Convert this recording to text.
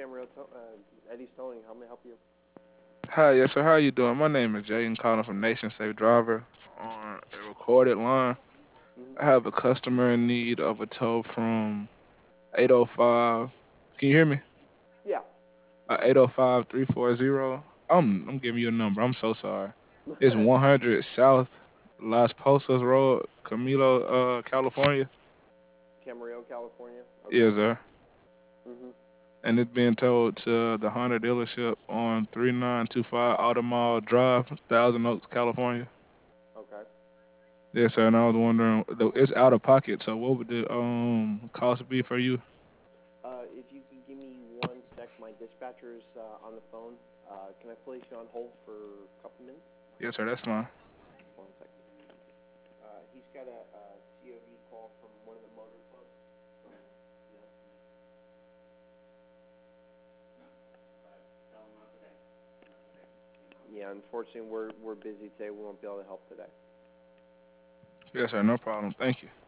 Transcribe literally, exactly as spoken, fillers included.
Camarillo, to- uh, Eddie's Towing. How may I help you? Hi, yes sir. How you doing? My name is Jay. I'm calling from Nation Safe Driver on a recorded line. Hmm. I have a customer in need of a tow from eight oh five. Can you hear me? Yeah. Uh, eight oh five three four zero. I'm I'm giving you a number. I'm so sorry. It's one hundred South Las Posas Road, Camilo, uh, California. Camarillo, California. Okay. Yes, sir. Hmm. And it's being towed to the Honda dealership on three nine two five Automall Drive, Thousand Oaks, California. Okay. Yes, sir. And I was wondering, though it's out of pocket. So what would the um cost be for you? Uh, if you could give me one sec, my dispatcher is uh, on the phone. Uh, can I place you on hold for a couple minutes? Yes, sir. That's fine. One second. Uh, he's got a, C O D call from one of the motor clubs. So, yeah. Yeah, unfortunately, we're we're busy today. We won't be able to help today. Yes, sir. No problem. Thank you.